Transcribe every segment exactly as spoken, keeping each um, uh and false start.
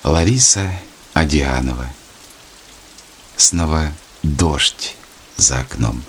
Лариса Одианова. Снова дождь за окном.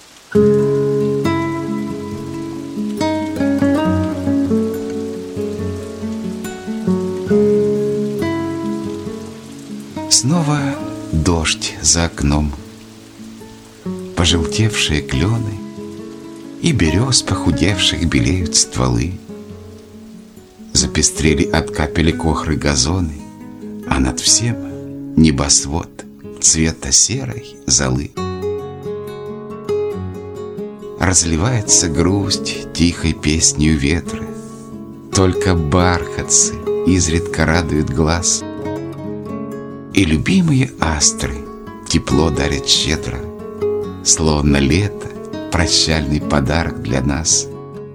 Снова дождь за окном. Пожелтевшие клены и берез похудевших белеют стволы. Запестрели от капелек охры газоны, а над всем небосвод цвета серой золы. Разливается грусть тихой песнью ветра, только бархатцы изредка радуют глаз, и любимые астры тепло дарят щедро, словно лето прощальный подарок для нас.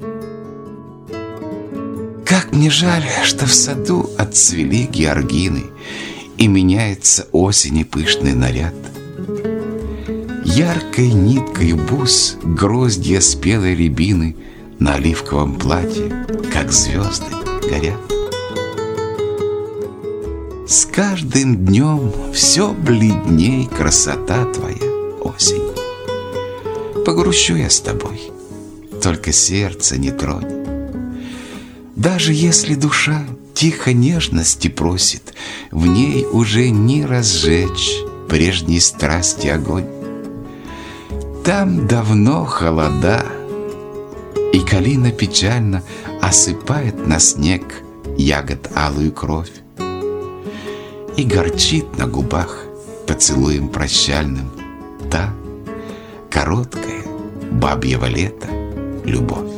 Как мне жаль, что в саду отцвели георгины, и меняется осени пышный наряд. Яркой ниткой бус гроздья спелой рябины на оливковом платье, как звезды, горят. С каждым днем все бледней красота твоя, осень. Погрущу я с тобой, только сердце не тронь. Даже если душа тихо нежности просит, в ней уже не разжечь прежней страсти огонь. Там давно холода, и калина печально осыпает на снег ягод алую кровь, и горчит на губах поцелуем прощальным та короткая бабьего лета любовь.